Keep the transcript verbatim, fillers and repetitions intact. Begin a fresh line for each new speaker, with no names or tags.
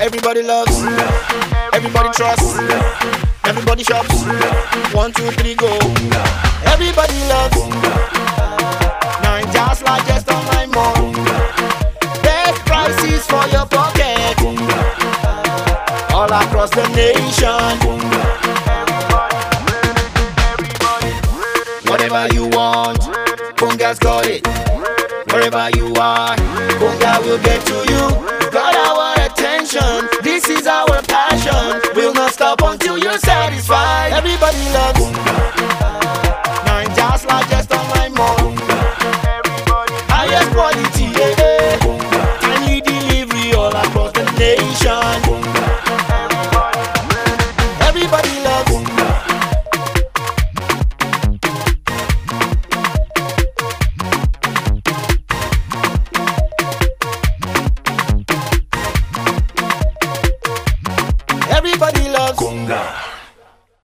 Everybody loves, everybody trusts, everybody shops. One, two, three, go. Everybody loves nine just like just online mall. Best prices for your pocket, all across the nation. Whatever you want, Konga's got it. Wherever you are, Konga will get to you. You got our attention, this is our passion. We'll not stop until you're satisfied. Everybody loves nine just like just online mall. Highest quality, yeah, yeah. Timely delivery all across the nation. Everybody loves. Everybody loves Konga.